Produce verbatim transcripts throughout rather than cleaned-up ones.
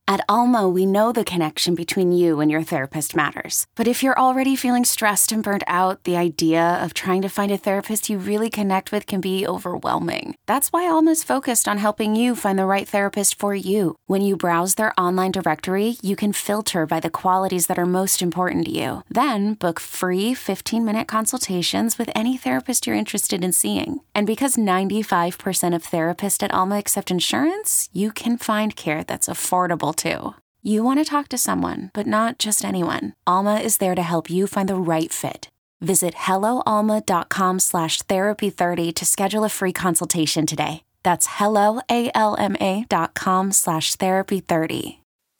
At Alma, we know the connection between you and your therapist matters. But if you're already feeling stressed and burnt out, the idea of trying to find a therapist you really connect with can be overwhelming. That's why Alma's focused on helping you find the right therapist for you. When you browse their online directory, you can filter by the qualities that are most important to you. Then book free fifteen-minute consultations with any therapist you're interested in seeing. And because ninety-five percent of therapists at Alma accept insurance, you can find care that's affordable too. You want to talk to someone, but not just anyone. Alma is there to help you find the right fit. Visit helloalma.com slash therapy30 to schedule a free consultation today. That's helloalma.com slash therapy30.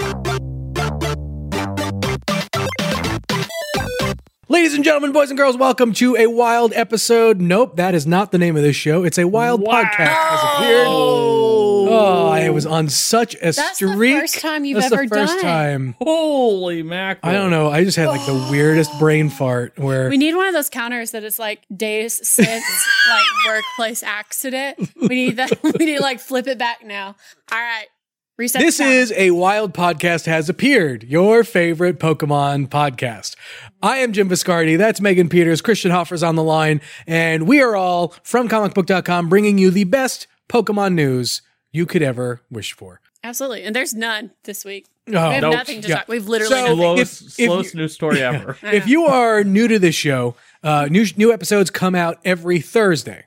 Ladies and gentlemen, boys and girls, welcome to a wild episode. Nope, that is not the name of this show. It's a wild wow. podcast has appeared. Oh, I was on such a That's streak. the first time you've That's ever the first done time. Holy mackerel. I don't know. I just had like the weirdest brain fart where We need one of those counters that is like days since like workplace accident. We need that. We need to like flip it back now. All right. Reset this the counter. is a wild podcast has appeared, your favorite Pokemon podcast. I am Jim Viscardi. That's Megan Peters. Christian Hoffer's on the line. And we are all from comic book dot com bringing you the best Pokemon news you could ever wish for. Absolutely. And there's none this week. Oh, we have nope. nothing to Yeah. talk. We've literally So, nothing. Slowest, If- if slowest you- news story ever. If you are new to this show, uh, new new episodes come out every Thursday.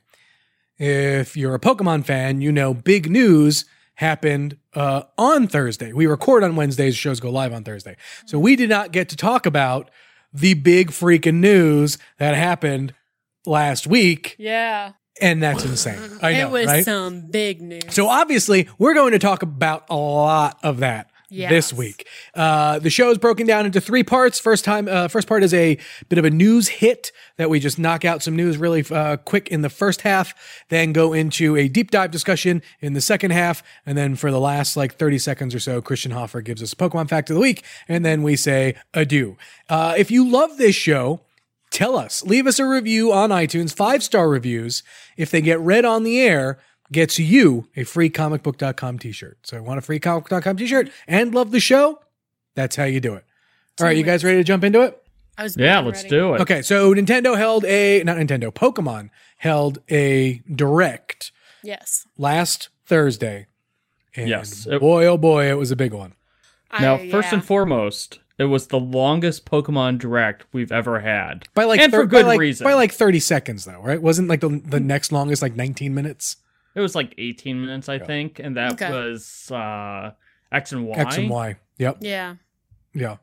If you're a Pokemon fan, you know big news happened uh, on Thursday. We record on Wednesdays, shows go live on Thursday. So we did not get to talk about the big freaking news that happened last week, Yeah. and that's insane. I know, it was right? some big news. So obviously, we're going to talk about a lot of that Yes. this week. Uh, the show is broken down into three parts. First time, uh, first part is a bit of a news hit that we just knock out some news really uh, quick in the first half, then go into a deep dive discussion in the second half, and then for the last like thirty seconds or so, Christian Hoffer gives us a Pokemon fact of the week, and then we say adieu. Uh, if you love this show, tell us. Leave us a review on iTunes, five-star reviews. If they get read on the air, gets you a free comic book dot com t-shirt. So want a free comic book dot com t-shirt and love the show? That's how you do it. All right, you guys ready to jump into it? I was Yeah, born let's ready. do it. Okay, so Nintendo held a, not Nintendo, Pokemon held a direct Yes. last Thursday. And Yes. It- boy, oh boy, it was a big one. Now, I- first yeah. and foremost, it was the longest Pokemon Direct we've ever had. By like, and thir- for good by like, reason. By like thirty seconds though, right? Wasn't like the, the next longest like nineteen minutes? It was like eighteen minutes, I think, and that Okay. was uh, X and Y. X and Y. Yep. Yeah. Yeah.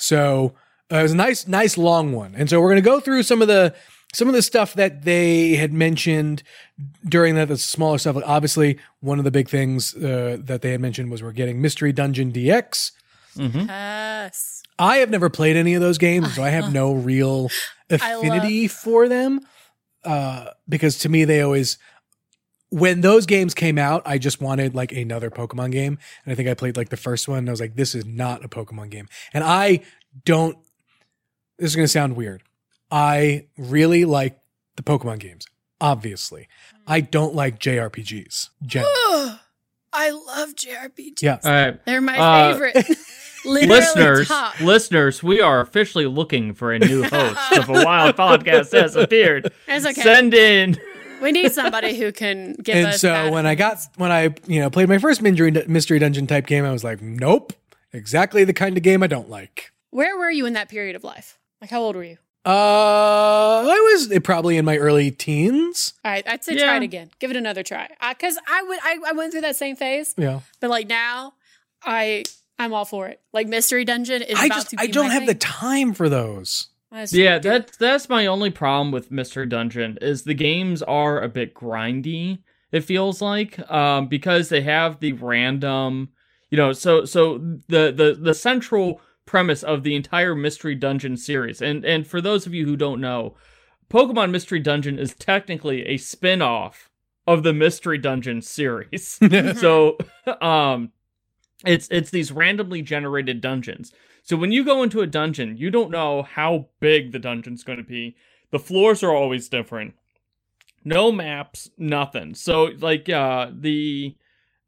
So uh, it was a nice, nice long one. And so we're going to go through some of the, some of the stuff that they had mentioned during that, the smaller stuff. Like obviously, one of the big things uh, that they had mentioned was we're getting Mystery Dungeon D X. Mm-hmm. Yes. I have never played any of those games, so I have no real I affinity for them. Uh, because to me, they always, when those games came out, I just wanted like another Pokemon game. And I think I played like the first one and I was like, this is not a Pokemon game. And I don't, this is going to sound weird. I really like the Pokemon games, obviously. I don't like J R P Gs. generally. I love J R P Gs. Yeah. All right. They're my Uh, favorite. Literally Listeners, top. listeners, we are officially looking for a new host of a wild podcast has appeared. It's okay. Send in. We need somebody who can give And us so bad when I got, when I, you know, played my first mystery, mystery dungeon type game, I was like, nope, exactly the kind of game I don't like. Where were you in that period of life? Like, how old were you? Uh, I was probably in my early teens. All right, I'd say Yeah. try it again. Give it another try. Because I would, I, I went through that same phase, Yeah. but like now, I, I'm all for it. Like Mystery Dungeon is I about just, to be I don't my have the thing. time for those. That's- Yeah, that that's my only problem with Mystery Dungeon is the games are a bit grindy. It feels like um, because they have the random, you know, so so the the the central premise of the entire Mystery Dungeon series, and and for those of you who don't know, Pokemon Mystery Dungeon is technically a spin-off of the Mystery Dungeon series. So um, it's it's these randomly generated dungeons. So when you go into a dungeon, you don't know how big the dungeon's going to be. The floors are always different. No maps, nothing. So like uh, the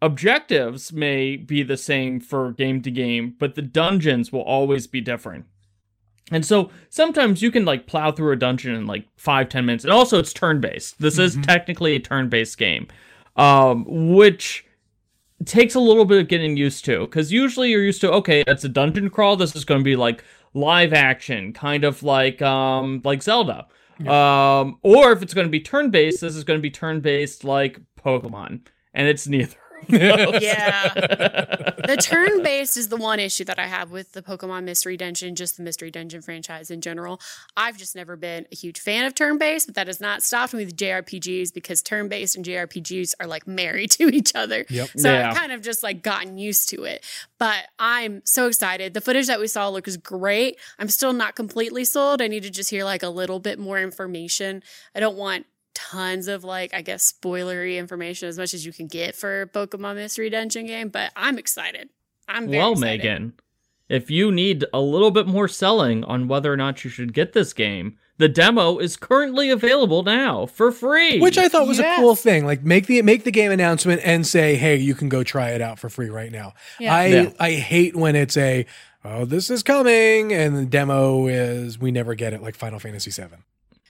objectives may be the same for game to game, but the dungeons will always be different. And so sometimes you can like plow through a dungeon in like five, ten minutes. And also it's turn-based. This mm-hmm. is technically a turn-based game, um, which takes a little bit of getting used to. Because usually you're used to, okay, it's a dungeon crawl. This is going to be like live action, kind of like um, like Zelda. Yeah. Um, or if it's going to be turn-based, this is going to be turn-based like Pokemon. And it's neither. Yeah. The turn-based is the one issue that I have with the Pokemon Mystery Dungeon, just the Mystery Dungeon franchise in general. I've just never been a huge fan of turn-based, but that has not stopped me with J R P Gs because turn-based and J R P Gs are like married to each other. Yep. So yeah. I've kind of just like gotten used to it. But I'm so excited. The footage that we saw looks great. I'm still not completely sold. I need to just hear like a little bit more information. I don't want tons of like I guess spoilery information as much as you can get for a Pokemon Mystery Dungeon game, but I'm excited. I'm very well, excited. Megan, if you need a little bit more selling on whether or not you should get this game, the demo is currently available now for free, which I thought was yes. a cool thing. Like make the make the game announcement and say, hey, you can go try it out for free right now. Yeah. I Yeah. I hate when it's a oh this is coming and the demo is we never get it, like Final Fantasy seven.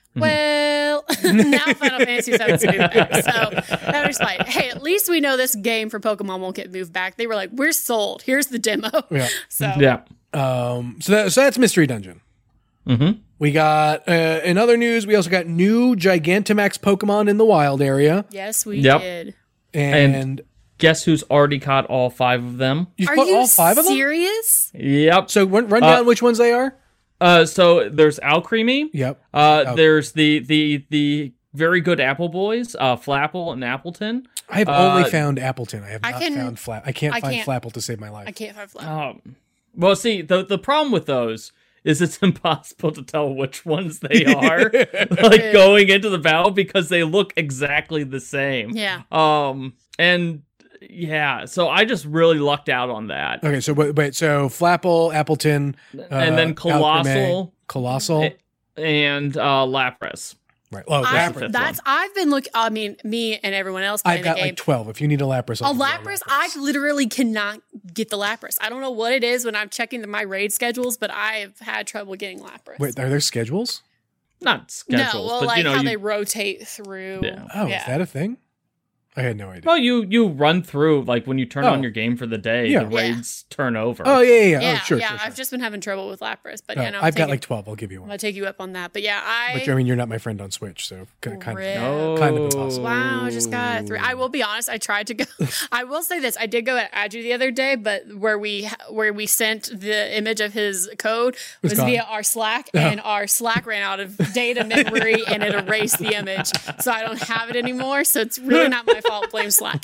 Well, now Final Fantasy seven's moved back, so that was fine. Hey, at least we know this game for Pokemon won't get moved back. They were like, we're sold. Here's the demo. Yeah. So yeah. Um. So that, so that's Mystery Dungeon. Mm-hmm. We got uh, in other news. We also got new Gigantamax Pokemon in the wild area, yes, we Yep. did. and, And- Guess who's already caught all five of them? you Are caught you all five of them. serious? Yep. So run, run down Uh, which ones they are. Uh, so there's Alcremie. Yep. Uh, Oh. there's the the the very good Apple Boys, uh, Flapple and Appleton. I have only uh, found Appleton. I have I not can- found Flap. I can't I find can't- Flapple to save my life. I can't find Flap. Um, well, see, the the problem with those is it's impossible to tell which ones they are, like going into the battle because they look exactly the same. Yeah. Um, and yeah, so I just really lucked out on that. Okay, so wait, wait so Flapple, Appleton, uh, And then Colossal. Alcremie, Colossal, And uh, Lapras. right? Oh, I, Lapras. Lapras. that's I've been looking. I mean, me and everyone else I've playing got the game. like twelve. If you need a Lapras, A I'll give you Lapras, I literally cannot get the Lapras. I don't know what it is when I'm checking my raid schedules, but I've had trouble getting Lapras. Wait, are there schedules? Not schedules, no, well, but like you know, how you, they rotate through. Yeah. Oh, yeah. is that a thing? I had no idea. well, you you run through like when you turn Oh. on your game for the day, Yeah. the raids turn over. Oh yeah, yeah, yeah. Yeah, oh, sure, yeah. sure, sure. I've just been having trouble with Lapras, but Oh, yeah, no, I'm I've got taking- like twelve. I'll give you I'm one. gonna take you up on that. But yeah, I. But I mean, you're not my friend on Switch, so kind of, Rip. Oh. kind of impossible. Wow, I just got three. I will be honest. I tried to go. I will say this. I did go at Adu the other day, but where we where we sent the image of his code was gone. via our Slack, and our Slack ran out of data memory, and it erased the image, so I don't have it anymore. So it's really not my fault. Blame Slack.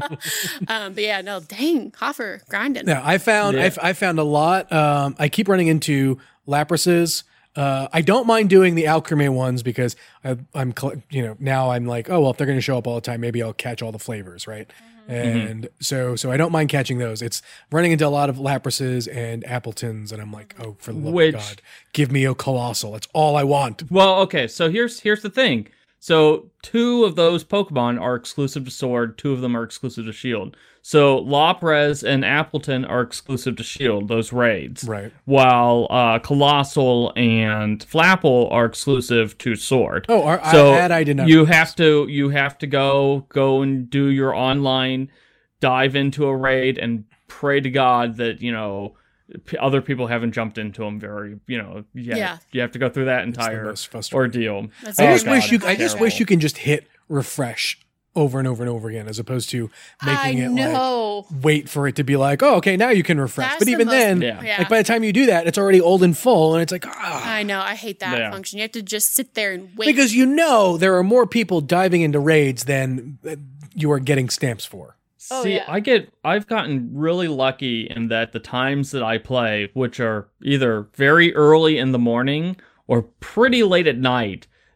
um, but yeah, no, dang, Hoffer grinding. No, I found Yeah. I, I found a lot. Um, I keep running into Laprases. Uh, I don't mind doing the Alcremie ones because I, I'm, cl- you know, now I'm like, oh well, if they're going to show up all the time, maybe I'll catch all the flavors, right? And so, so I don't mind catching those. It's running into a lot of Laprases and Appletons, and I'm like, oh, for the love Which- of God, give me a Colossal. That's all I want. Well, okay, so here's here's the thing. So two of those Pokemon are exclusive to Sword, two of them are exclusive to Shield. So Lapras and Appleton are exclusive to Shield, those raids. Right. While uh, Colossal and Flapple are exclusive to Sword. Oh, are, so I, that I did not. you have to you have to go go and do your online, dive into a raid and pray to God that, you know, p- other people haven't jumped into them very, you know, yeah, Yeah. you have to go through that It's the entire most frustrating. ordeal. That's I very just Oh, wish God, you. it's I just terrible. wish you can just hit refresh over and over and over again, as opposed to making I it know. like wait for it to be like, oh, okay, now you can refresh. That's but the even most- then, Yeah. Yeah. like by the time you do that, it's already old and full, and it's like ah, I know. I hate that Yeah. function. You have to just sit there and wait. because you know there are more people diving into raids than uh, you are getting stamps for. Oh, See, yeah. I get I've gotten really lucky in that the times that I play, which are either very early in the morning or pretty late at night,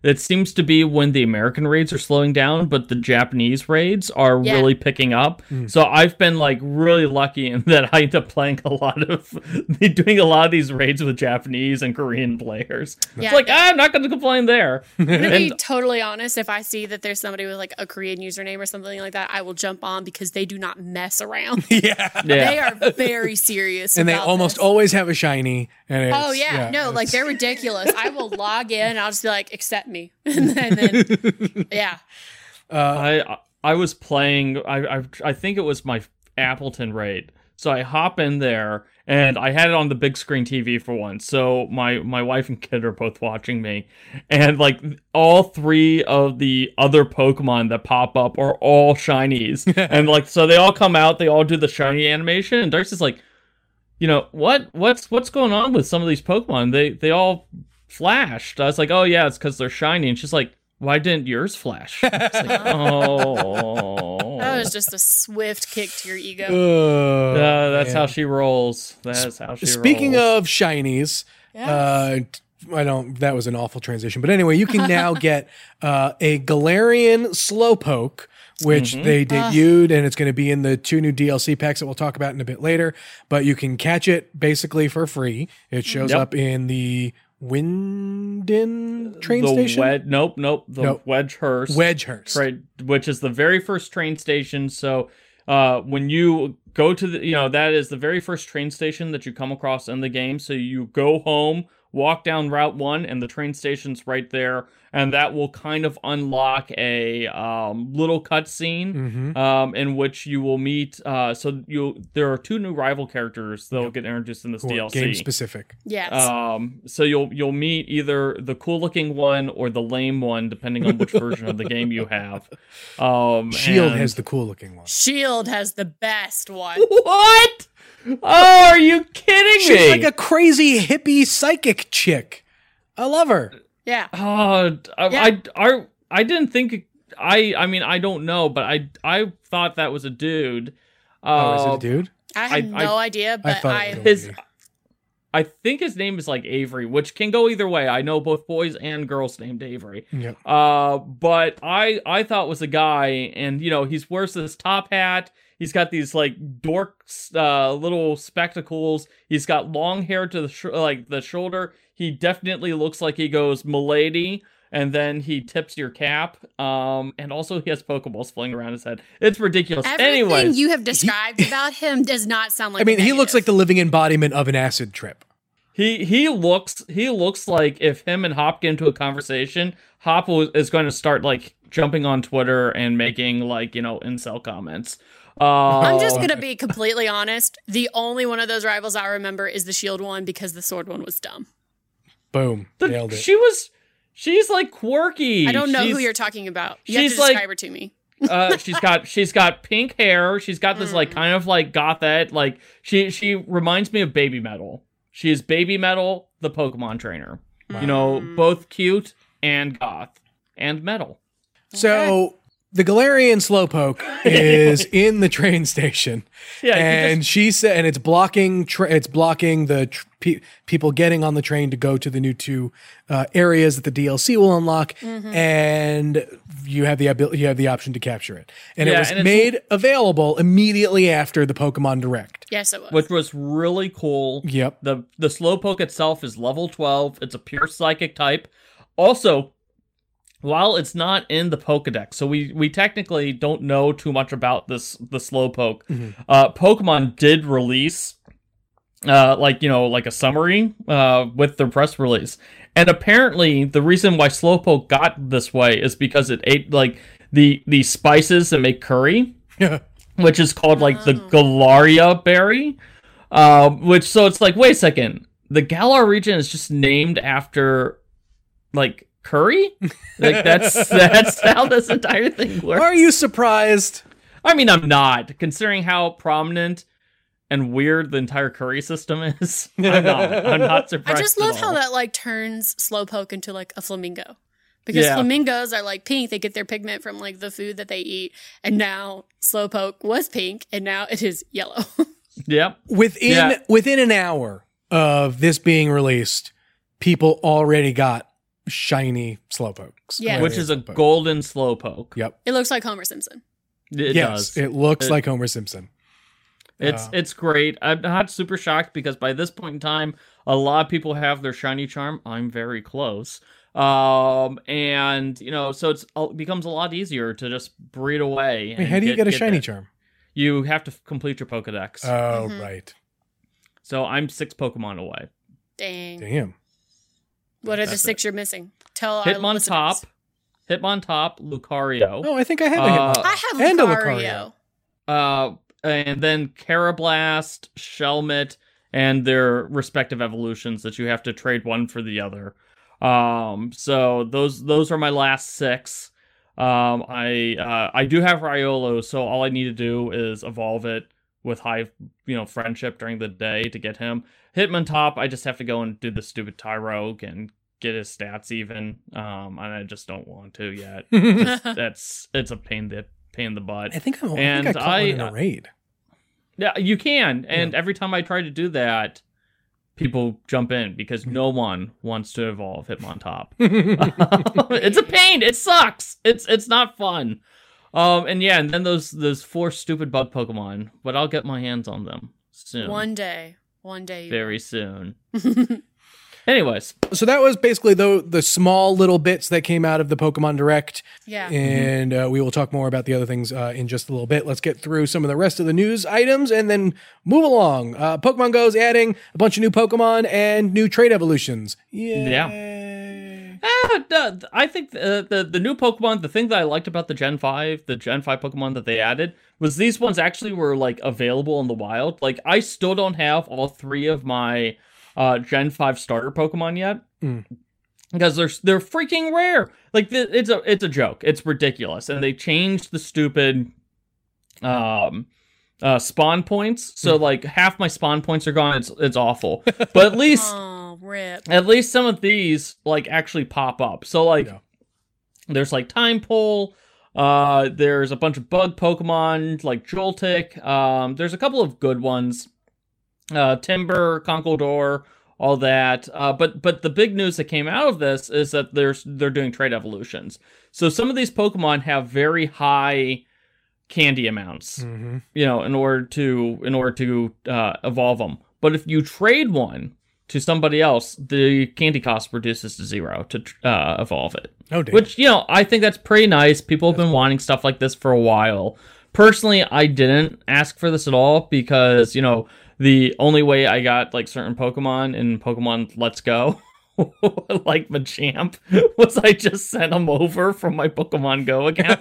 it seems to be when the American raids are slowing down, but the Japanese raids are yeah. really picking up. Mm. So I've been like really lucky in that I end up playing a lot of, doing a lot of these raids with Japanese and Korean players. Yeah. It's like, ah, I'm not going to complain there. I'm going to be totally honest. If I see that there's somebody with like a Korean username or something like that, I will jump on because they do not mess around. yeah. yeah. They are very serious. And they almost this. always have a shiny. And oh, yeah. yeah no, like they're ridiculous. I will log in and I'll just be like, accept me. and then, then yeah. Uh, I I was playing, I, I I think it was my Appleton raid. So I hop in there and I had it on the big screen T V for once. So my, my wife and kid are both watching me. And like all three of the other Pokemon that pop up are all shinies. and like, so they all come out, they all do the shiny animation. And Darcy's like, you know, what, what's, what's going on with some of these Pokemon? They, they all flashed. I was like, oh yeah, it's because they're shiny. And she's like, why didn't yours flash? It's like, oh. That was just a swift kick to your ego. Uh, uh, that's man. how she rolls. That's how she Speaking rolls. of shinies, yes. uh, I don't, that was an awful transition. But anyway, you can now get uh, a Galarian Slowpoke, which mm-hmm. they debuted, uh. and it's going to be in the two new D L C packs that we'll talk about in a bit later. But you can catch it basically for free. It shows yep. up in the Winden train the station? Wed- nope, nope. The nope. Wedgehurst. Wedgehurst. Right, which is the very first train station. So uh, when you go to the, you know, that is the very first train station that you come across in the game. So you go home, walk down Route one, and the train station's right there. And that will kind of unlock a um, little cutscene mm-hmm. um, in which you will meet. Uh, so you there are two new rival characters that will yep. get introduced in this cool. D L C. Game specific. Yes. Um. So you'll you'll meet either the cool looking one or the lame one, depending on which version of the game you have. Um. Shield and... has the cool looking one. Shield has the best one. What? Oh, are you kidding She's me? She's like a crazy hippie psychic chick. I love her. Yeah. Oh, I, yeah. I, I, I didn't think. I, I mean, I don't know, but I, I thought that was a dude. Uh, oh, is it a dude? I had I, no I, idea, but I, I his, I think his name is like Avery, which can go either way. I know both boys and girls named Avery. Yep. Uh, but I, I thought it was a guy, and you know, he's wears this top hat. He's got these like dork uh, little spectacles. He's got long hair to the sh- like the shoulder. He definitely looks like he goes "Milady," and then he tips your cap. Um, and also he has Pokeballs flying around his head. It's ridiculous. Everything Anyways, you have described he, about him does not sound like. I mean, he looks like the living embodiment of an acid trip. He he looks he looks like if him and Hop get into a conversation, Hop is going to start like jumping on Twitter and making like you know incel comments. Uh, I'm just gonna be completely honest. The only one of those rivals I remember is the Shield one because the Sword one was dumb. Boom, the, nailed it. She was, she's like quirky. I don't know she's, who you're talking about. You have she's to describe like, her to me. uh, she's got she's got pink hair. She's got this mm. like kind of like gothette. Like she she reminds me of Baby Metal. She is Baby Metal, the Pokemon trainer. Wow. You know, both cute and goth and metal. So. Okay. The Galarian Slowpoke is in the train station, yeah, and just... she said, and it's blocking, tra- it's blocking the tr- pe- people getting on the train to go to the new two uh, areas that the D L C will unlock, mm-hmm. and you have the ability, you have the option to capture it, and yeah, it was and made available immediately after the Pokemon Direct. Yes, it was, which was really cool. Yep. the The Slowpoke itself is level twelve. It's a pure Psychic type. Also, while it's not in the Pokedex, so we, we technically don't know too much about this the Slowpoke. Mm-hmm. Uh, Pokemon did release, uh, like you know, like a summary uh, with the press release, and apparently the reason why Slowpoke got this way is because it ate like the the spices that make curry, which is called like oh. the Galaria berry. Uh, which so it's like wait a second, the Galar region is just named after like. Curry? Like that's that's how this entire thing works. Are you surprised? I mean, I'm not, considering how prominent and weird the entire curry system is. I'm not. I'm not surprised. I just love at how all. that like turns Slowpoke into like a flamingo. Because yeah. flamingos are like pink, they get their pigment from like the food that they eat, and now Slowpoke was pink, and now it is yellow. Yep. Within yeah. within an hour of this being released, people already got shiny Slowpokes. Yeah. Which is a Slowpoke. golden Slowpoke. Yep. It looks like Homer Simpson. It yes, does. it looks It- like Homer Simpson. It's Uh, it's great. I'm not super shocked because by this point in time, a lot of people have their shiny charm. I'm very close. Um, and you know, so it's it becomes a lot easier to just breed away. Wait, and how do you get, a shiny it. charm? You have to f- complete your Pokedex. Oh, Mhm. right. so I'm six Pokemon away. Dang. Damn. What are the That's six you're missing? Tell our Hitmontop, listeners. Hitmontop, Lucario. Oh, I think I have a Uh, Hitmontop. I have And a Lucario. Uh, and then Carablast, Shelmet, and their respective evolutions that you have to trade one for the other. Um, so those those are my last six. Um, I uh, I do have Riolo, so all I need to do is evolve it with high, you know, friendship during the day to get him. Hitmontop, I just have to go and do the stupid Tyrogue and get his stats even. Um, and I just don't want to yet. That's it's a pain that pain in the butt. I think, I'm, I, And think I caught I- one in a raid. Yeah, you can. And Yeah. every time I try to do that, people jump in because no one wants to evolve Hitmontop. It's a pain. It sucks. It's it's not fun. Um, and yeah, and then those those four stupid bug Pokemon, but I'll get my hands on them soon. One day. One day. you Very soon. Anyways, So that was basically the the small little bits that came out of the Pokemon Direct, Yeah. and uh, we will talk more about the other things uh, in just a little bit. Let's get through some of the rest of the news items and then move along. Uh, Pokemon Go's adding a bunch of new Pokemon and new trait evolutions. Yay. Yeah. ah, the- I think uh, the the new Pokemon, the thing that I liked about the Gen five, the Gen five Pokemon that they added, was these ones actually were like available in the wild. Like I still don't have all three of my uh, Gen five starter Pokemon yet. Mm. Because they're they're freaking rare. Like th- it's a it's a joke. It's ridiculous, and they changed the stupid um uh spawn points. So like half my spawn points are gone. It's it's awful. But at least Oh, rip. at least some of these like actually pop up. So like Yeah. there's like Time Pole. Uh, there's a bunch of bug Pokemon like Joltik. Um, there's a couple of good ones. Uh, Timber, Conkeldurr, all that. Uh, but but the big news that came out of this is that there's they're doing trait evolutions. So some of these Pokemon have very high candy amounts, Mhm. you know, in order to in order to uh, evolve them. But if you trade one to somebody else, the candy cost reduces to zero to uh, evolve it. Oh, damn. Which, you know, I think that's pretty nice. People have been wanting stuff like this for a while. Personally, I didn't ask for this at all because, you know, the only way I got like certain Pokemon in Pokemon Let's Go, like Machamp, was I just sent them over from my Pokemon Go account.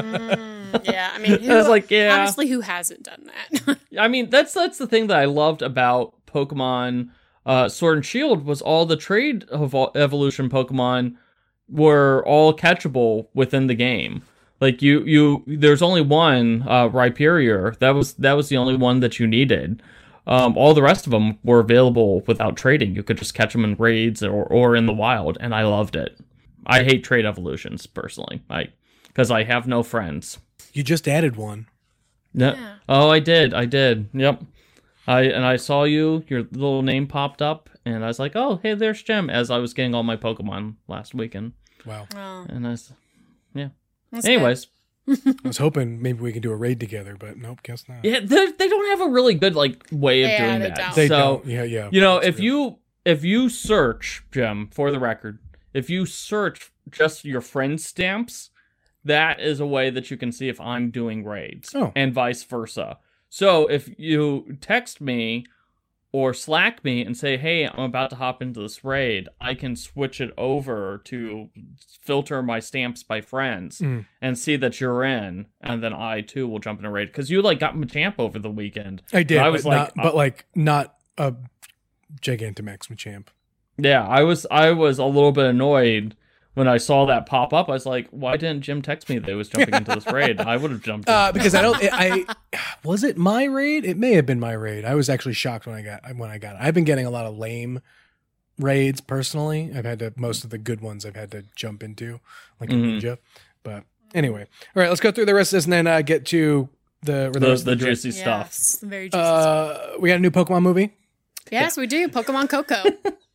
Mm, yeah, I mean, who, I was like, yeah. honestly, who hasn't done that? I mean, that's that's the thing that I loved about Pokemon uh, Sword and Shield was all the trade evol- evolution Pokemon were all catchable within the game. Like you, you, there's only one uh, Rhyperior. That was that was the only one that you needed. Um, all the rest of them were available without trading. You could just catch them in raids or or in the wild, and I loved it. I hate trade evolutions personally, I because I have no friends. You just added one. No. Yeah. Oh, I did. I did. Yep. I and I saw you. Your little name popped up, and I was like, "Oh, hey, there's Gem." As I was getting all my Pokemon last weekend, Wow. Oh, and I was, yeah. that's Anyways, I was hoping maybe we could do a raid together, but nope, guess not. yeah, they they don't have a really good like way of Yeah, doing they that. don't. They so don't. Yeah, yeah. you know, That's if true. you if you search Gem for the record, if you search just your friend stamps, that is a way that you can see if I'm doing raids, Oh. and vice versa. So if you text me or Slack me and say, "Hey, I'm about to hop into this raid," I can switch it over to filter my stamps by friends Mm. and see that you're in, and then I too will jump in a raid because you like got Machamp over the weekend. I did, I was but, like, not, but like not a Gigantamax Machamp. Yeah, I was I was a little bit annoyed when I saw that pop up. I was like, "Why didn't Jim text me that he was jumping into this raid? I would have jumped." In. Uh, because I don't. I was it my raid. It may have been my raid. I was actually shocked when I got when I got it. I've been getting a lot of lame raids personally. I've had to most of the good ones. I've had to jump into like a Mhm. ninja. But anyway, all right. Let's go through the rest of this and then uh, get to the the, the, rest the of the juicy stuff. yes, very juicy stuff. Uh, we got a new Pokemon movie. Yes, we do. Pokemon Coco.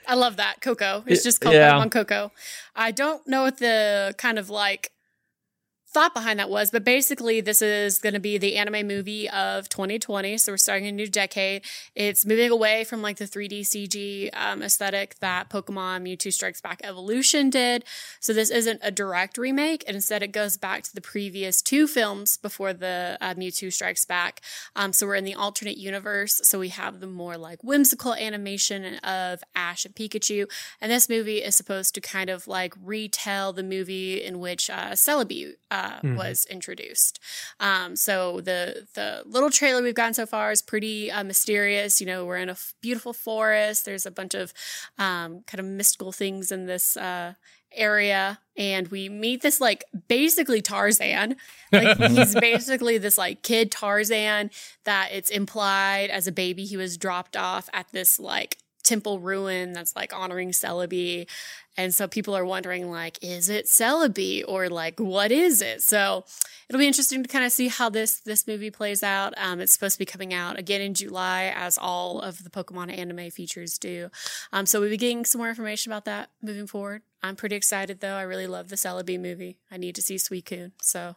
I love that. Coco. It's just called yeah. Pokemon Coco. I don't know what the kind of like thought behind that was, but basically this is going to be the anime movie of twenty twenty. So we're starting a new decade. It's moving away from like the three D C G um, aesthetic that Pokemon Mewtwo Strikes Back Evolution did. So this isn't a direct remake, and instead it goes back to the previous two films before the uh, Mewtwo Strikes Back. Um, so we're in the alternate universe. So we have the more like whimsical animation of Ash and Pikachu. And this movie is supposed to kind of like retell the movie in which uh, Celebi uh, Mm-hmm. was introduced. Um, so the the little trailer we've gotten so far is pretty uh, mysterious. You know, we're in a f- beautiful forest. There's a bunch of um, kind of mystical things in this uh, area, and we meet this like basically Tarzan. Like he's basically this like kid Tarzan that it's implied as a baby he was dropped off at this like temple ruin that's like honoring Celebi. And so people are wondering, like, is it Celebi or like, what is it? So it'll be interesting to kind of see how this this movie plays out. Um, it's supposed to be coming out again in July, as all of the Pokemon anime features do. Um, so we'll be getting some more information about that moving forward. I'm pretty excited, though. I really love the Celebi movie. I need to see Suicune, so...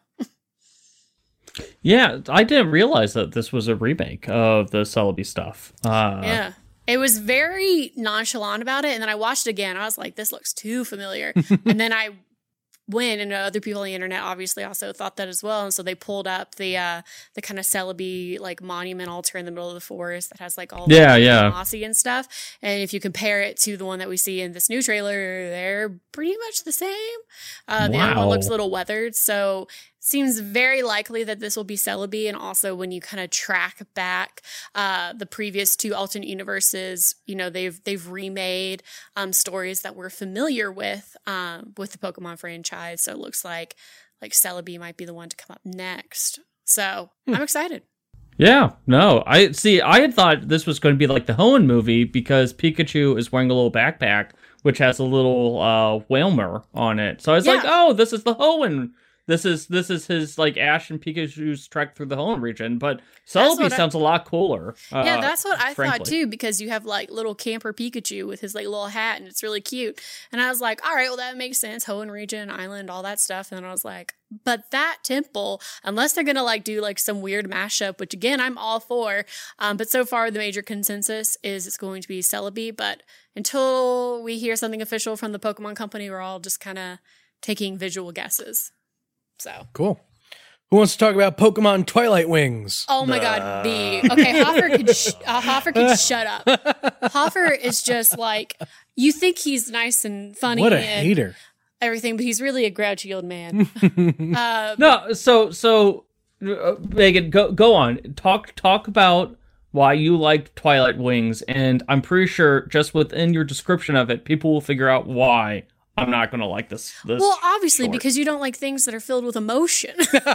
Yeah, I didn't realize that this was a remake of the Celebi stuff. Uh, yeah. It was very nonchalant about it. And then I watched it again. I was like, this looks too familiar. And then I went, and other people on the internet obviously also thought that as well. And so they pulled up the uh, the kind of Celebi like monument altar in the middle of the forest that has like all yeah, the yeah. mossy and stuff. And if you compare it to the one that we see in this new trailer, they're pretty much the same. Uh, the wow. other one looks a little weathered. So seems very likely that this will be Celebi. And also when you kind of track back uh, the previous two alternate universes, you know, they've they've remade um, stories that we're familiar with um, with the Pokemon franchise. So it looks like like Celebi might be the one to come up next. So hmm. I'm excited. Yeah, no, I see. I had thought this was going to be like the Hoenn movie because Pikachu is wearing a little backpack, which has a little uh, Wailmer on it. So I was yeah. like, oh, this is the Hoenn. This is this is his like Ash and Pikachu's trek through the Hoenn region, but Celebi sounds I, a lot cooler. Uh, yeah, that's what I frankly. thought too, because you have like little camper Pikachu with his like little hat, and it's really cute. And I was like, all right, well that makes sense. Hoenn region, island, all that stuff. And then I was like, but that temple, unless they're gonna like do like some weird mashup, which again I'm all for. Um, but so far the major consensus is it's going to be Celebi. But until we hear something official from the Pokemon Company, we're all just kind of taking visual guesses. So cool. Who wants to talk about Pokemon Twilight Wings? Oh my uh. God, B. Okay, Hoffer could sh- uh, Hoffer could shut up. Hoffer is just like, you think he's nice and funny. What a and hater. Everything, but he's really a grouchy old man. uh, no, so so uh, Megan, go go on. Talk talk about why you liked Twilight Wings, and I'm pretty sure just within your description of it, people will figure out why I'm not going to like this, this. Well, obviously, short. because you don't like things that are filled with emotion.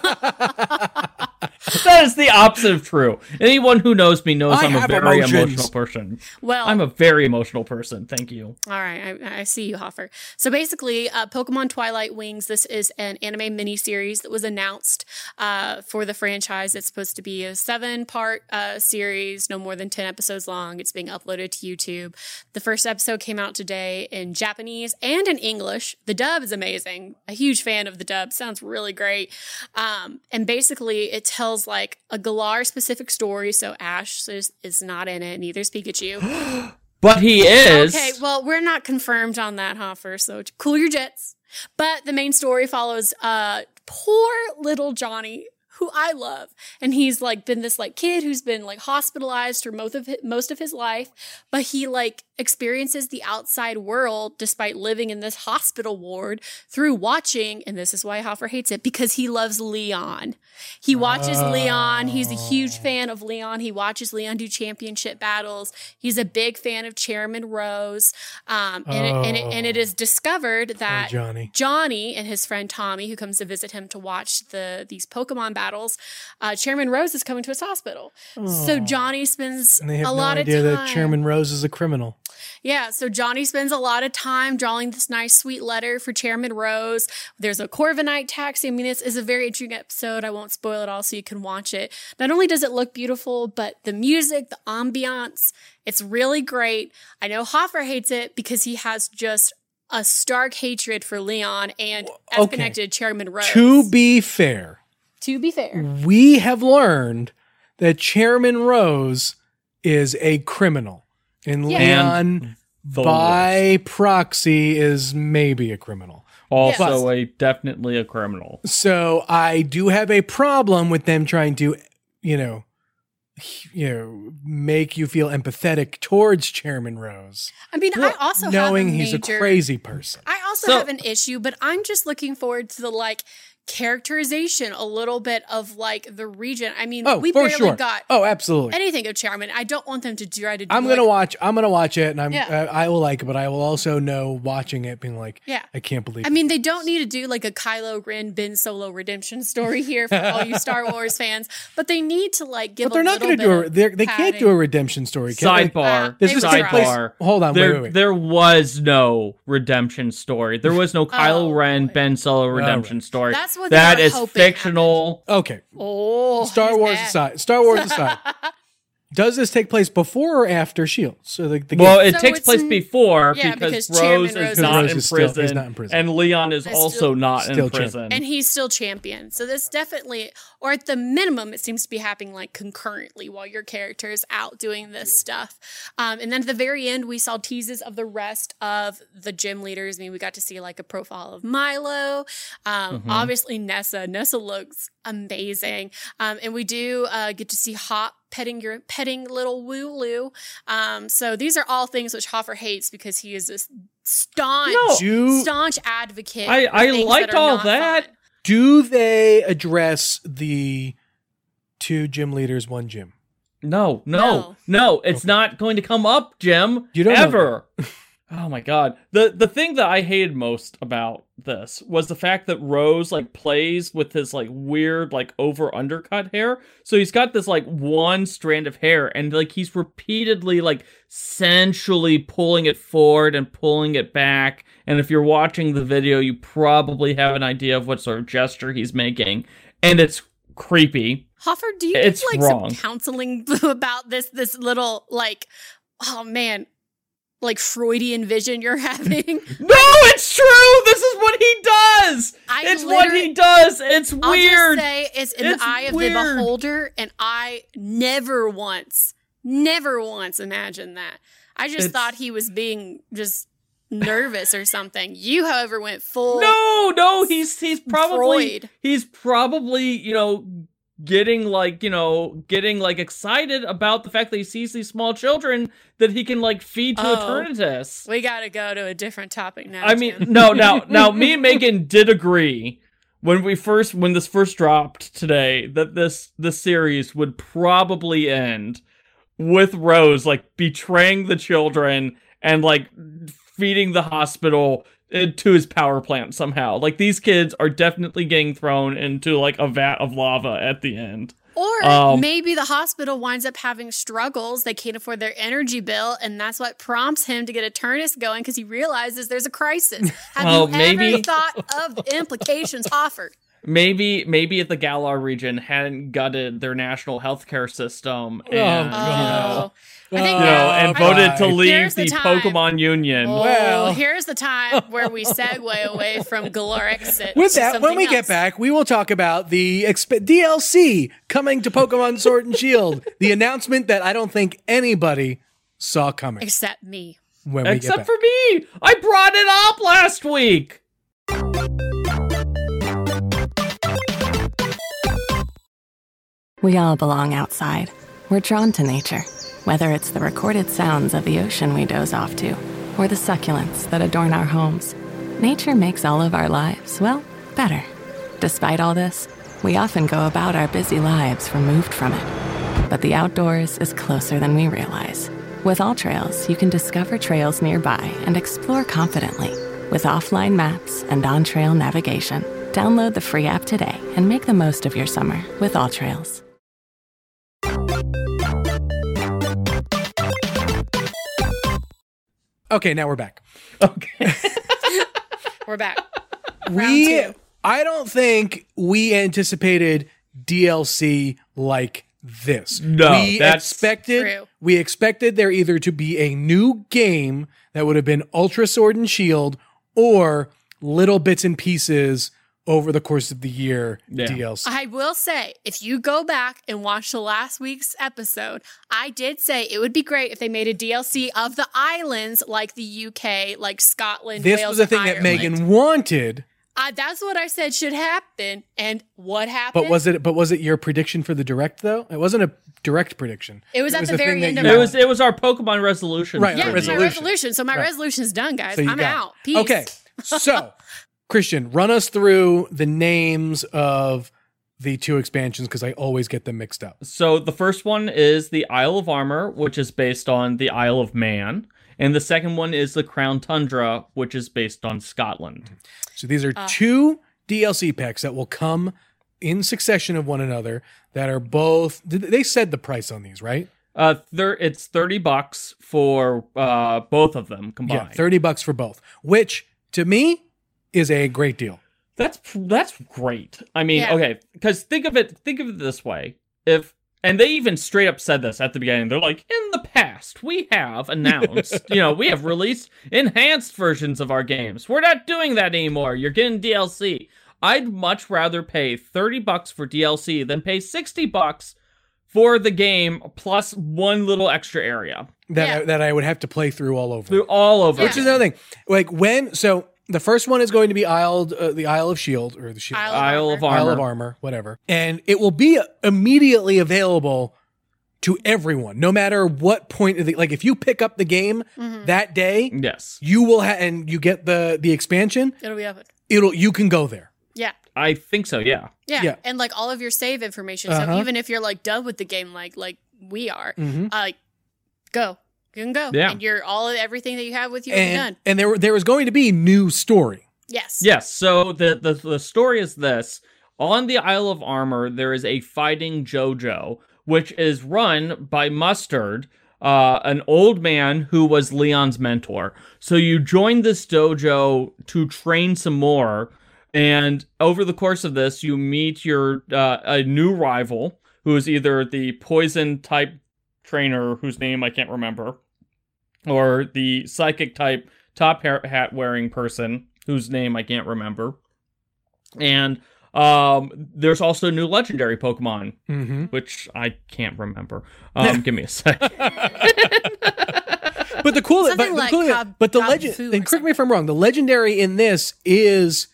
That is the opposite of true. Anyone who knows me knows I I'm a very emotions. emotional person. Well, I'm a very emotional person. Thank you. All right, I, I see you, Hoffer. So basically, uh, Pokemon Twilight Wings, this is an anime miniseries that was announced uh, for the franchise. It's supposed to be a seven-part uh, series, no more than ten episodes long. It's being uploaded to YouTube. The first episode came out today in Japanese and in English. The dub is amazing. A huge fan of the dub. Sounds really great. Um, and basically, it tells like a Galar-specific story. So Ash is, is not in it. Neither is Pikachu. But he is. Okay, well, we're not confirmed on that, Hoffer, so cool your jets. But the main story follows uh, poor little Johnny, who I love. And he's like been this like kid who's been like hospitalized for most of his, most of his life, but he like experiences the outside world despite living in this hospital ward through watching, and this is why Hoffer hates it, because he loves Leon. He watches oh. Leon. He's a huge fan of Leon. He watches Leon do championship battles. He's a big fan of Chairman Rose. Um, and, oh. it, and, it, and it is discovered that Johnny. Johnny and his friend Tommy, who comes to visit him to watch the these Pokemon battles, uh, Chairman Rose is coming to his hospital. Oh. So Johnny spends and they have a no lot idea of time. that Chairman Rose is a criminal. Yeah, so Johnny spends a lot of time drawing this nice, sweet letter for Chairman Rose. There's a Corviknight taxi. I mean, this is a very intriguing episode. I won't spoil it all so you can watch it. Not only does it look beautiful, but the music, the ambiance, it's really great. I know Hoffer hates it because he has just a stark hatred for Leon and as Okay. connected Chairman Rose. To be fair, To be fair. we have learned that Chairman Rose is a criminal. And Yeah. Leon, The by proxy, is maybe a criminal. Also, a definitely a criminal. So I do have a problem with them trying to, you know, you know, make you feel empathetic towards Chairman Rose, I mean, I also knowing have a he's a major, crazy person. I also So- have an issue, but I'm just looking forward to the like characterization a little bit of like the region. I mean, Oh, we for barely sure. got Oh, absolutely. anything of Chairman. I don't want them to try to do I'm like, gonna watch. I'm gonna watch it, and I'm. Yeah. Uh, I will like it, but I will also know watching it, being like, Yeah. I can't believe. I mean, they don't need to do like a Kylo Ren Ben Solo redemption story here for all you Star Wars fans, but they need to like give but they're a not little going to do. bit A, they're, they of can't do padding. a redemption story. Can they? Sidebar. Uh, This They is would take place. Sidebar. Hold on, There, wait, wait, wait. there was no redemption story. There was no Kylo Oh, Ren, boy. Ben Solo redemption right. story. That's what they that were is hoping fictional. Okay, Oh, Star he's Wars mad. aside. Star Wars aside. Does this take place before or after Shield? So the, the Well, game- it So takes it's place n- before yeah, because, because Chairman Rose Rose is is- not, Rose in is still- he's prison, not in prison. and Leon is Is also still- not still in prison. And he's still champion. So this definitely, or at the minimum, it seems to be happening like concurrently while your character is out doing this stuff. Um, and then at the very end, we saw teases of the rest of the gym leaders. I mean, we got to see like a profile of Milo. Um, Mhm. Obviously, Nessa. Nessa looks amazing. Um, and we do uh, get to see Hop petting your petting little Wooloo. Um, so these are all things which Hoffer hates because he is this staunch, No. do staunch advocate. I- for I things liked that are all not that. fun. do they address the two gym leaders, one gym? No, no, No. no. It's Okay. not going to come up, Jim. You don't know ever. Oh my god. The the thing that I hated most about this was the fact that Rose like plays with his like weird like over undercut hair. So he's got this like one strand of hair and like he's repeatedly like sensually pulling it forward and pulling it back. And if you're watching the video, you probably have an idea of what sort of gesture he's making. And it's creepy. Hoffer, do you It's need like wrong. some counseling about this this little like oh man, like Freudian vision you're having? No, it's true. This is what he does. I it's what literally- he does. It's I'll weird. just say it's in It's the eye of weird. the beholder, and I never once, never once imagined that. I just It's- thought he was being just nervous or something. You, however, went full. No, no, he's he's probably Freud. he's probably, you know, getting like, you know, getting like excited about the fact that he sees these small children that he can like feed to Oh. Eternatus. We got to go to a different topic now. I mean, Jim. no, now now me and Megan did agree when we first when this first dropped today that this this series would probably end with Rose like betraying the children and like feeding the hospital to his power plant somehow. Like these kids are definitely getting thrown into like a vat of lava at the end. Or Um, maybe the hospital winds up having struggles. They can't afford their energy bill, and that's what prompts him to get Eternus going because he realizes there's a crisis. Have Oh, you ever maybe- thought of the implications, Hoffer? Maybe maybe if the Galar region hadn't gutted their national healthcare system and Oh, you God. know, I think you know, and Oh, voted to God. leave Here's the, the time. Pokemon Union. Oh, Well. here's the time where we segue away from Galaric. With that, when we get else. back, we will talk about the exp- D L C coming to Pokemon Sword and Shield. The announcement that I don't think anybody saw coming. Except me. When we get Except back. for me. I brought it up last week. We all belong outside. We're drawn to nature, whether it's the recorded sounds of the ocean we doze off to, or the succulents that adorn our homes. Nature makes all of our lives, well, better. Despite all this, we often go about our busy lives removed from it. But the outdoors is closer than we realize. With All Trails, you can discover trails nearby and explore confidently. With offline maps and on-trail navigation, download the free app today and make the most of your summer with All Trails. Okay, now we're back. Okay. We're back. Round We, two. I don't think we anticipated D L C like this. No, we that's expected true. we expected there either to be a new game that would have been Ultra Sword and Shield or little bits and pieces over the course of the year Yeah. D L C. I will say, if you go back and watch the last week's episode, I did say it would be great if they made a D L C of the islands like the U K, like Scotland, This Wales, was the and thing that Ireland. Megan wanted, Uh, that's what I said should happen. And what happened? but was it but was it your prediction for the direct though? It wasn't a direct prediction. It was at the a very thing that end you of It it. was it was our Pokemon resolution. Right, Yeah, our it was my resolution. resolution. So my Right. resolution's done, guys. So you I'm got it. out. Peace. Okay. So, Christian, run us through the names of the two expansions because I always get them mixed up. So the first one is the Isle of Armor, which is based on the Isle of Man. And the second one is the Crown Tundra, which is based on Scotland. So these are Uh. two D L C packs that will come in succession of one another that are both did- they said the price on these, right? Uh, there it's thirty bucks for uh both of them Yeah, combined. thirty bucks for both, which to me is a great deal. That's that's great. I mean, Yeah. okay, because think of it think of it this way: if and they even straight up said this at the beginning. They're like, in the past, we have announced, you know, we have released enhanced versions of our games. We're not doing that anymore. You're getting D L C. I'd much rather pay thirty bucks for D L C than pay sixty bucks for the game plus one little extra area. That Yeah. I, that I would have to play through all over. Through all over. Yeah. Which is another thing. Like when so the first one is going to be Isle uh, the Isle of Shield or the Shield Isle of Isle of Armor. Armor. Isle of Armor, whatever. And it will be immediately available to everyone, no matter what point of the like if you pick up the game Mhm. that day, Yes. you will have and you get the the expansion, It'll be open. it'll you can go there. Yeah. I think so, yeah. Yeah. Yeah. And like all of your save information. Uh-huh. So even if you're like done with the game, like like we are, Mm-hmm. uh, like go. You can go. Yeah. And you're all everything that you have with you will be And done. and there there was going to be new story. Yes. Yes, so the, the, the story is this. On the Isle of Armor, there is a fighting JoJo, which is run by Mustard, uh, an old man who was Leon's mentor. So you join this dojo to train some more, and over the course of this, you meet your uh, a new rival, who is either the poison type trainer, whose name I can't remember, or the psychic type top hat wearing person, whose name I can't remember. And um, there's also new legendary Pokemon, Mm-hmm. which I can't remember. Um, give me a sec. But the cool, but, Something the like cool Cob- but the Cob legend. Fu or And correct me if I'm wrong. The legendary in this is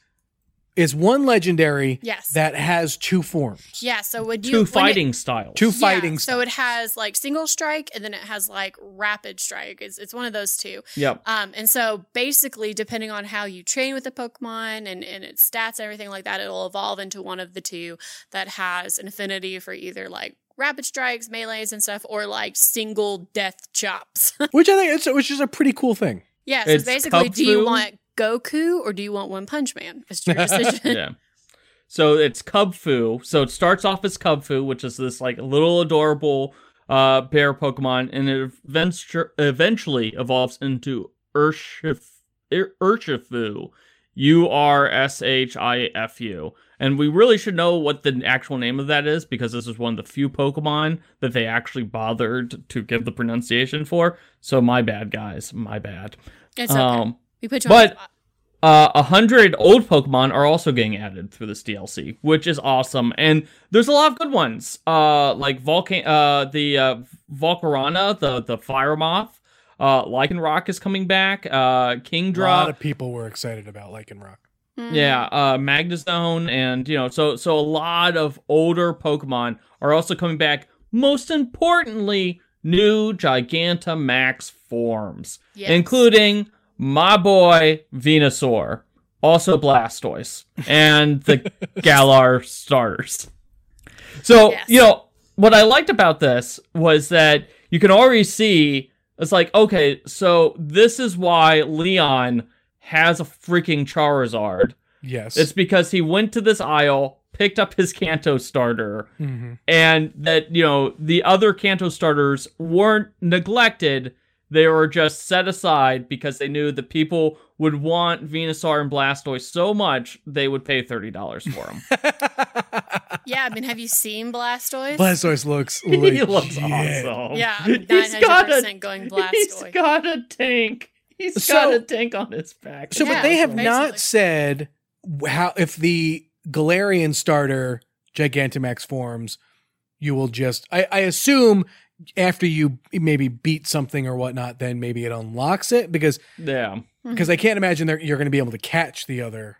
is one legendary Yes. that has two forms, Yeah. So would you Two when fighting It, styles. two yeah, fighting. So it has like single strike and then it has like rapid strike. It's it's one of those two. Yep. Um, and so basically, depending on how you train with the Pokemon and, and its stats, and everything like that, it'll evolve into one of the two that has an affinity for either like rapid strikes, melees, and stuff, or like single death chops. which I think it's which is a pretty cool thing. yeah. So It's basically, do you Kubfu. want Goku or do you want One Punch Man? It's your decision. Yeah. So it's Kubfu. So it starts off as Kubfu, which is this like little adorable uh, bear Pokemon, and it eventu- eventually evolves into Urshif- Ur- Urshifu. U R S H I F U. And we really should know what the actual name of that is, because this is one of the few Pokemon that they actually bothered to give the pronunciation for. So my bad, guys. My bad. It's okay. Um, we put you on but- the spot. Uh, a hundred old Pokemon are also getting added through this D L C, which is awesome. And there's a lot of good ones. Uh, like Volcan, uh, the uh, Volcarona, the the Fire Moth. Uh, Lycanroc is coming back. Uh, A lot Kingdra, of people were excited about Lycanroc. Mhm. yeah. Uh, Magnezone, and you know, so so a lot of older Pokemon are also coming back. Most importantly, new Gigantamax forms, Yes. including my boy Venusaur, also Blastoise, and the Galar starters. So, Yes. you know, what I liked about this was that you can already see, it's like, okay, so this is why Leon has a freaking Charizard. Yes, It's because he went to this isle, picked up his Kanto starter, Mhm. and that, you know, the other Kanto starters weren't neglected. They were just set aside because they knew that people would want Venusaur and Blastoise so much they would pay thirty dollars for them. Yeah, I mean, have you seen Blastoise? Blastoise looks He legit. looks awesome. Yeah, I'm He's nine got hundred a- percent going Blastoise. He's got a tank. He's So- got a tank on his back. So, Yeah, but they have basically. not said how if the Galarian starter Gigantamax forms, you will just. I, I assume after you maybe beat something or whatnot, then maybe it unlocks it because Yeah. because I can't imagine they're, you're going to be able to catch the other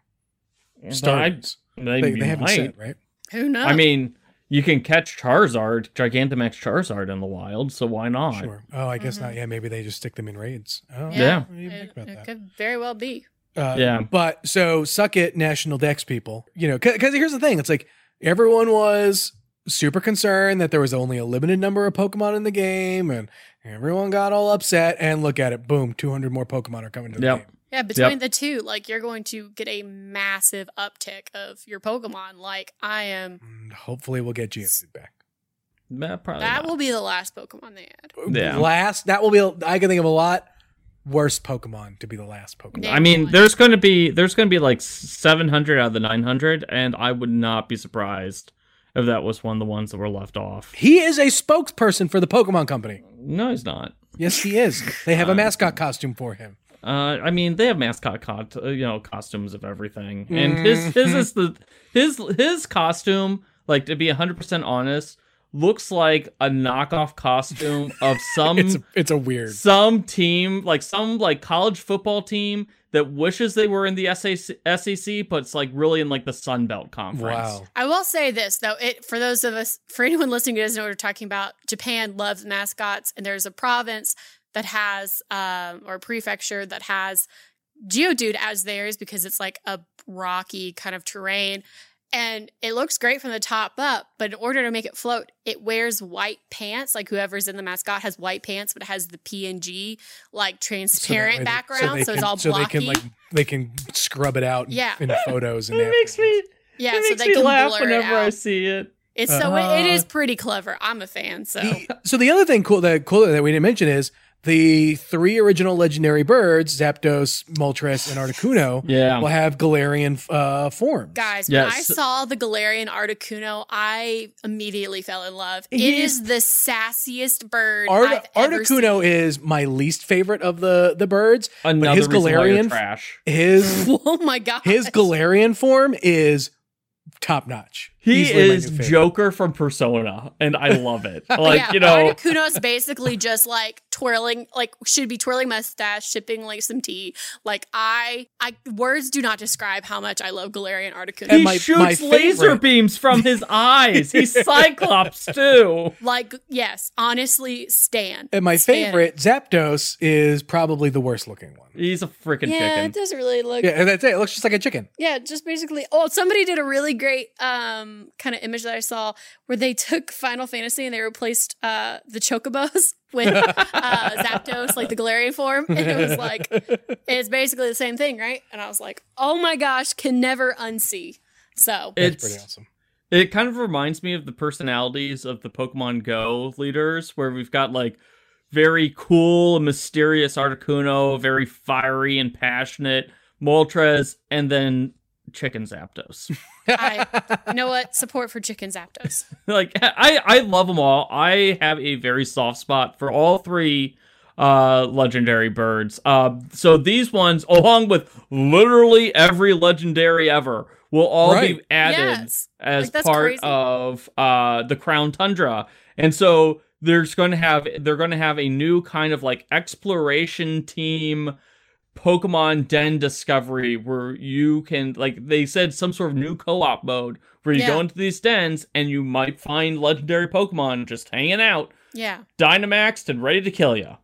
starters. I, they, They, they haven't might. said, right? Who knows? I mean, you can catch Charizard, Gigantamax Charizard in the wild, so why not? Sure. Oh, I guess Mhm. not. Yeah, maybe they just stick them in raids. Oh, Yeah. I didn't even it, think about it that. could very well be. Uh, Yeah. But so suck it, National Dex people. You know, because here's the thing: it's like everyone was super concerned that there was only a limited number of Pokemon in the game, and everyone got all upset. And look at it, boom, two hundred more Pokemon are coming to the Yep. game. Yeah, between Yep. the two, like you're going to get a massive uptick of your Pokemon. Like I am, And hopefully, we'll get Geodude back. Nah, probably that not. will be the last Pokemon they add. Yeah. Last, that will be. I can think of a lot worse Pokemon to be the last Pokemon. Yeah. I mean, one. there's going to be there's going to be like seven hundred out of the nine hundred, and I would not be surprised if that was one of the ones that were left off. He is a spokesperson for the Pokemon Company. No, he's not. Yes, he is. They have a Um, mascot costume for him. Uh, I mean, they have mascot co- uh, you know, costumes of everything, and his his is the his his costume. Like, to be one hundred percent honest, looks like a knockoff costume of some It's a, it's a weird. some team, like some like college football team that wishes they were in the S A C, S E C, but it's like really in like the Sun Belt Conference. Wow. I will say this though, it for those of us, for anyone listening who doesn't know what we're talking about, Japan loves mascots, and there's a province that has, um, or a prefecture that has Geodude as theirs because it's like a rocky kind of terrain. And it looks great from the top up, but in order to make it float, it wears white pants. Like whoever's in the mascot has white pants, but it has the P N G like transparent So that way they- background, they so, it's can- all so blocky. they can like they can scrub it out Yeah. in photos and It makes me yeah, it so makes they me can laugh blur it whenever I out. see it. It's so it, it Uh, is pretty clever. I'm a fan. So The- so the other thing cool that cool that we didn't mention is the three original legendary birds, Zapdos, Moltres, and Articuno, Yeah. will have Galarian uh, forms. guys, when I Yes. saw the Galarian Articuno, I immediately fell in love. It He's- is the sassiest bird Art- I've ever Articuno seen. is my least favorite of the the birds, Another but his reason why you're Galarian trash. his Oh my god. his Galarian form is top notch. He Easily my is new favorite. Joker from Persona, and I love it. But Like, yeah, you know, Articuno's basically just like twirling, like should be twirling mustache, sipping like some tea. Like I, I words do not describe how much I love Galarian Articuno. And he my- shoots my laser favorite- beams from his eyes. He's Cyclops too. Like yes, honestly, Stan. And my Stan. favorite, Zapdos, is probably the worst looking one. He's a freaking Yeah, it chicken. doesn't really look. Yeah, and that's it. It looks just like a chicken. Yeah, just basically. Oh, somebody did a really great um kind of image that I saw where they took Final Fantasy and they replaced uh the Chocobos with uh Zapdos, like the Galarian form, and it was like it's basically the same thing, right? And I was like, oh my gosh, can never unsee. So That's It's pretty awesome. It kind of reminds me of the personalities of the Pokemon Go leaders, where we've got like very cool, mysterious Articuno, very fiery and passionate Moltres, and then Chicken Zapdos. I, you know what? Support for Chicken Zapdos. Like I, I love them all. I have a very soft spot for all three uh legendary birds. Uh, so these ones, along with literally every legendary ever, will all Right. be added Yes. as Like, that's part crazy. of uh the Crown Tundra. And so there's going to have they're going to have a new kind of like exploration team Pokemon Den discovery where you can, like they said, some sort of new co-op mode where you Yeah. go into these dens and you might find legendary Pokemon just hanging out, Yeah. Dynamaxed and ready to kill you.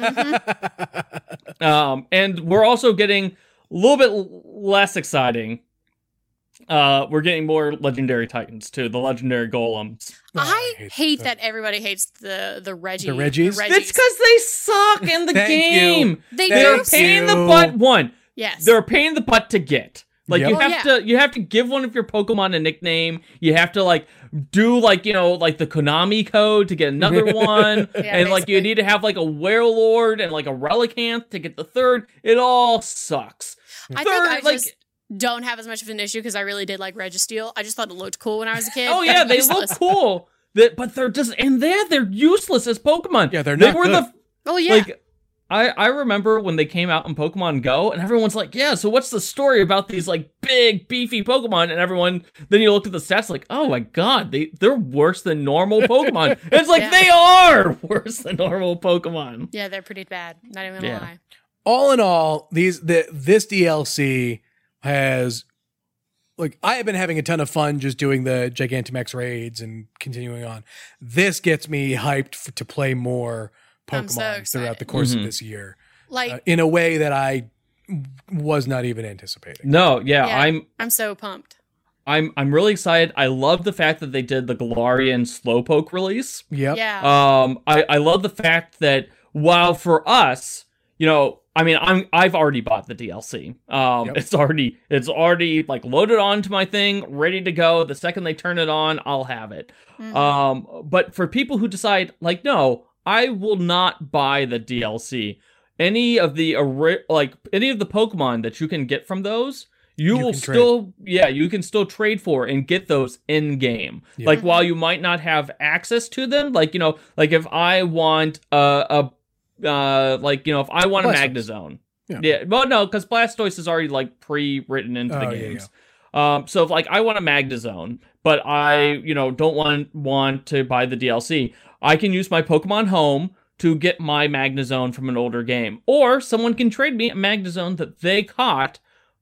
Mhm. Um, and we're also getting a little bit l- less exciting. Uh, we're getting more legendary Titans too, the legendary Golems. Oh, I hate hate that. that everybody hates the the Reggie. The Reggies? It's because they suck in the Thank you. game. They Thank They're a do. pain in the you. butt. One, Yes. they're a pain in the butt to get. Like Yep. you Oh, have yeah. to you have to give one of your Pokemon a nickname. You have to like do like, you know, like the Konami code to get another one. Yeah, and like you basically. need to have like a Werelord and like a Relicanth to get the third. It all sucks. I Third, think I like just don't have as much of an issue because I really did like Registeel. I just thought it looked cool when I was a kid. oh yeah, they look Useless. cool. That but they're just and they're they're useless as Pokemon. Yeah, they're they not were good. the Oh yeah. like I, I remember when they came out in Pokemon Go, and everyone's like, yeah, so what's the story about these, like, big, beefy Pokemon? And everyone, then you look at the stats, like, oh my god, they, they're worse than normal Pokemon. And it's like, Yeah. they are worse than normal Pokemon. yeah, they're pretty bad. Not even gonna Yeah. lie. All in all, these the this D L C has, like, I have been having a ton of fun just doing the Gigantamax raids and continuing on. This gets me hyped for, to play more I'm so Pokemon throughout excited. the course Mhm. of this year, Like uh, in a way that I was not even anticipating. No, yeah, Yeah. I'm I'm so pumped. I'm I'm really excited. I love the fact that they did the Galarian Slowpoke release. Yep. Yeah. Um, I, I love the fact that while for us, you know, I mean, I'm I've already bought the D L C. Um, Yep. it's already it's already like loaded onto my thing, ready to go. The second they turn it on, I'll have it. Mhm. Um, but for people who decide like, no, I will not buy the D L C. Any of the ori- like any of the Pokemon that you can get from those, you, You will can trade. still yeah, you can still trade for and get those in game. Yeah. Like while you might not have access to them, like you know, like if I want a a uh like you know if I want a Blastoise. Magnezone, Yeah. yeah, well no, because Blastoise is already like pre-written into the Oh, yeah, games. Um, so if like I want a Magnezone, but I you know don't want want to buy the D L C, I can use my Pokemon Home to get my Magnezone from an older game, or someone can trade me a Magnezone that they caught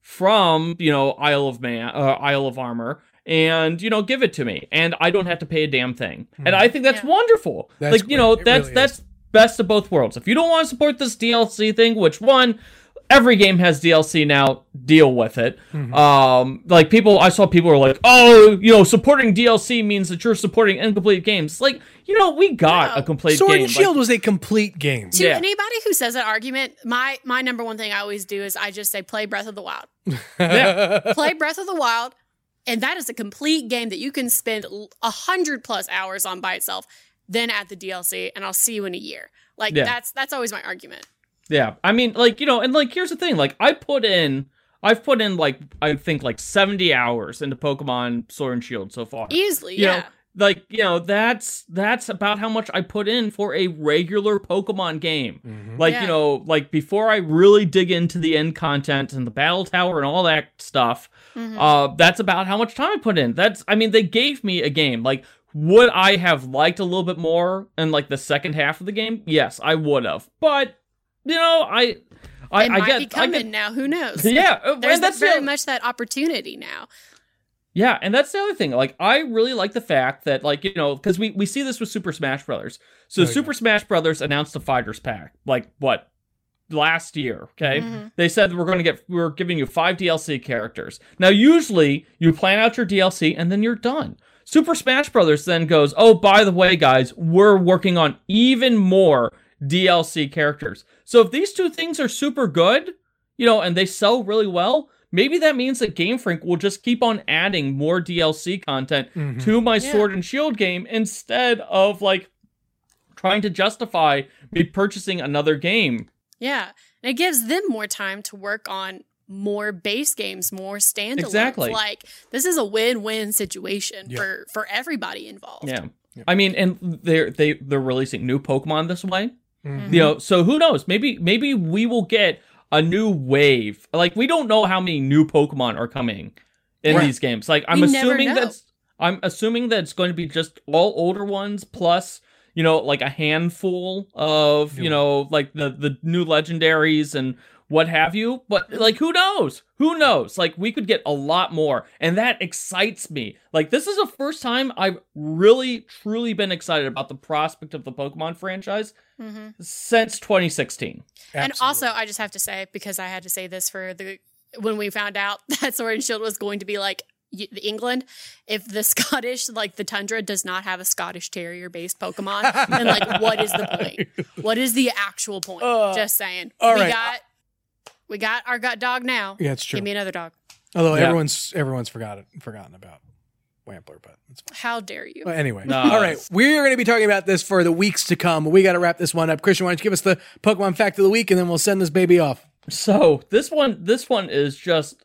from you know Isle of Man, uh, Isle of Armor, and you know give it to me, and I don't have to pay a damn thing. And I think that's Yeah. wonderful. That's like you great. know It that's really that's best of both worlds. If you don't want to support this D L C thing, which one. Every game has D L C now. Deal with it. Mhm. Um, like people, I saw people were like, "Oh, you know, supporting D L C means that you're supporting incomplete games." Like, you know, we got No. a complete Sword game. and Shield Like, was a complete game. To Yeah. anybody who says that argument, my my number one thing I always do is I just say play Breath of the Wild. Yeah. Play Breath of the Wild, and that is a complete game that you can spend a hundred plus hours on by itself. Then add the D L C, and I'll see you in a year. Like Yeah. that's that's always my argument. Yeah, I mean, like you know, and like here's the thing: like I put in, I've put in like I think like seventy hours into Pokemon Sword and Shield so far. Easily, You yeah. know, like you know, that's that's about how much I put in for a regular Pokemon game. Mhm. Like Yeah. you know, like before I really dig into the end content and the battle tower and all that stuff, Mhm. uh, that's about how much time I put in. That's, I mean, they gave me a game. Like, would I have liked a little bit more in like the second half of the game? Yes, I would have. But you know, I, I, it I might get, be I coming get, now. Who knows? yeah, uh, There's and that's very the- much that opportunity now. Yeah, and that's the other thing. Like, I really like the fact that, like, you know, because we, we see this with Super Smash Brothers. So, Oh, yeah. Super Smash Brothers announced the Fighters Pack, like, what, last year, okay? Mhm. They said we're going to get, we're giving you five D L C characters. Now, usually, you plan out your D L C, and then you're done. Super Smash Brothers then goes, oh, by the way, guys, we're working on even more D L C characters. So, if these two things are super good, you know, and they sell really well, maybe that means that Game Freak will just keep on adding more D L C content Mhm. to my Yeah. Sword and Shield game instead of like trying to justify me purchasing another game. Yeah. And it gives them more time to work on more base games, more standalones. Exactly. Like this is a win-win situation Yeah. for for everybody involved. Yeah. I mean, and they're they they're releasing new Pokemon this way. Mhm. You know, so who knows? Maybe maybe we will get a new wave. Like we don't know how many new Pokemon are coming in Right. these games. Like I'm We never assuming know. that's I'm assuming that it's going to be just all older ones plus, you know, like a handful of, New you know, like the the new legendaries and what have you. But like who knows? Who knows? Like we could get a lot more, and that excites me. Like this is the first time I've really truly been excited about the prospect of the Pokemon franchise hmm since twenty sixteen. And Absolutely. also, I just have to say, because I had to say this for the when we found out that Sword and Shield was going to be like y- the England, if the Scottish, like the Tundra, does not have a Scottish Terrier based Pokemon, then like what is the point? What is the actual point? Uh, just saying. all we right. got we got our gut dog now. Yeah, it's true. Give me another dog. Although Yeah. everyone's everyone's forgotten forgotten about Wampler, but it's fine. How dare you? But anyway, No, all right, it's- we're going to be talking about this for the weeks to come. We got to wrap this one up. Christian, why don't you give us the Pokemon fact of the week, and then we'll send this baby off. So this one, this one is just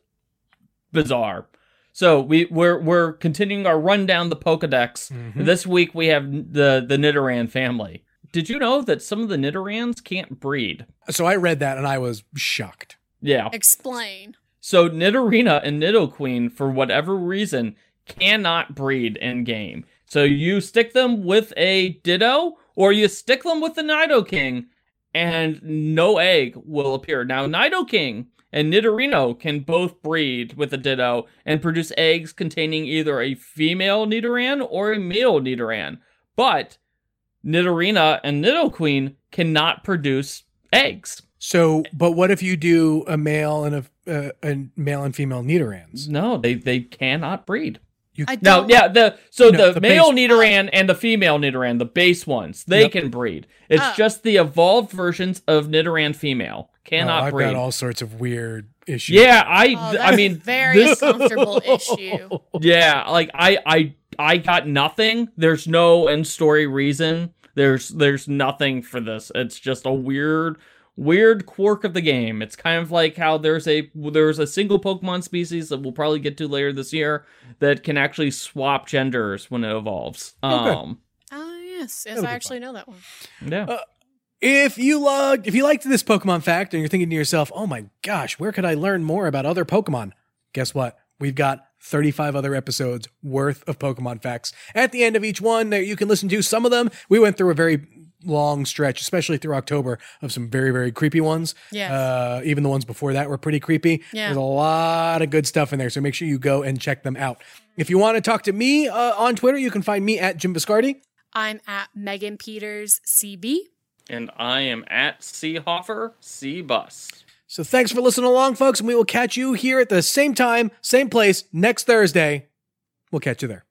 bizarre. So we we're we're continuing our run down the Pokedex. Mhm. This week we have the the Nidoran family. Did you know that some of the Nidorans can't breed? So I read that and I was shocked. Yeah. Explain. So Nidorina and Nidoqueen, for whatever reason, cannot breed in game. So you stick them with a Ditto, or you stick them with the Nidoking, and no egg will appear. Now, Nidoking and Nidorino can both breed with a Ditto and produce eggs containing either a female Nidoran or a male Nidoran. But Nidorina and Nidoqueen cannot produce eggs. So, but what if you do a male and a, uh, a male and female Nidorans? No, they, they cannot breed. You, I Now, don't. yeah, the so No, the, the male base- Nidoran and the female Nidoran, the base ones, they Yep. can breed. It's Oh. just the evolved versions of Nidoran female oh, cannot I've breed. got all sorts of weird issues. Yeah, I Oh, I that's mean a very this- uncomfortable issue. yeah, like I I I got nothing. There's no end story reason. There's there's nothing for this. It's just a weird weird quirk of the game. It's kind of like how there's a there's a single Pokemon species that we'll probably get to later this year that can actually swap genders when it evolves. Okay. Um Oh, yes. Yes, That'll be I actually know that one. yeah. Uh, If you loved, if you liked this Pokemon fact and you're thinking to yourself, oh my gosh, where could I learn more about other Pokemon? Guess what? We've got thirty-five other episodes worth of Pokemon facts. At the end of each one that you can listen to, some of them, we went through a very long stretch, especially through October, of some very, very creepy ones. Yes. Uh, even the ones before that were pretty creepy. Yeah. There's a lot of good stuff in there, so make sure you go and check them out. If you want to talk to me uh, on Twitter, you can find me at Jim Biscardi. I'm at Megan Peters C B. And I am at Seahoffer C Bus. So thanks for listening along, folks, and we will catch you here at the same time, same place next Thursday. We'll catch you there.